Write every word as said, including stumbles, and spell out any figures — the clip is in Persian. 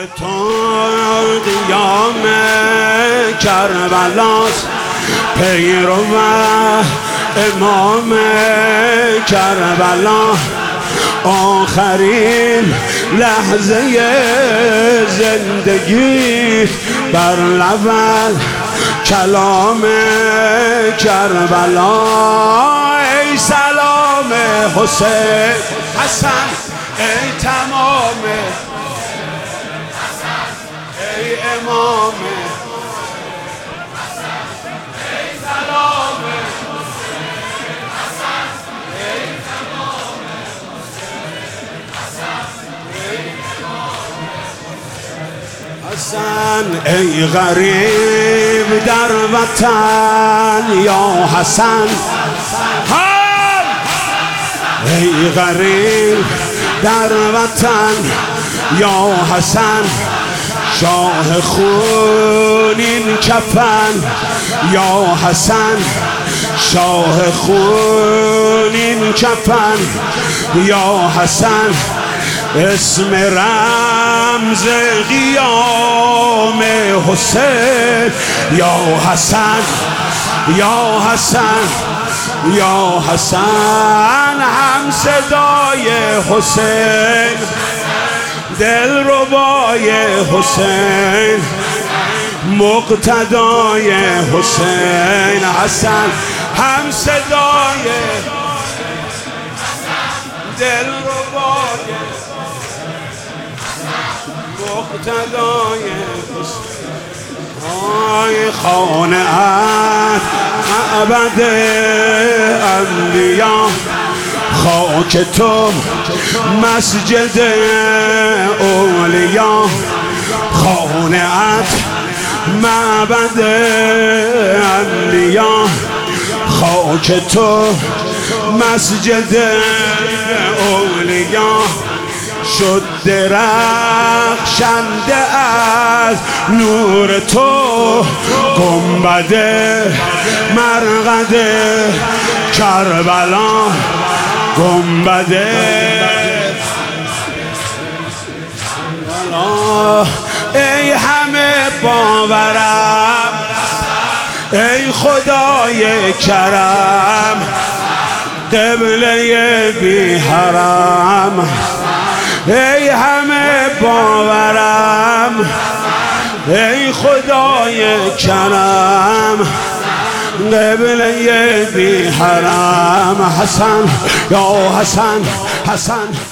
تو قیام کربلاست، پیرو و امام کربلا، آخرین لحظه زندگی بر لب کلام کربلا. ای سلام حسین حسن، ای تمام ای امام، ای سلام حسن، ای غریب در وطن یا حسن، ای غریب در وطن یا حسن، شاه خونین کفن یا حسن، شاه خونین کفن یا حسن، اسم رمز قیام حسین یا حسن، یا حسن، یا حسن، هم صدای حسین، دلربای حسین، مقتدای حسین. حسن هم صدای دلربای مقتدای حسین. آی خانه ات معبد انبیا، خاک تو مسجد اولیا، خانه ات معبد انبیا، خاک تو مسجد اولیا، شد درخشنده از نور تو گنبد مرقد کربلا، گنبد کربلا. ای همه باورم، ای خدای کرم، قبله بی حرم، ای همه باورم، ای خدای کرم، قبله بی حرم. حسن یا حسن، حسن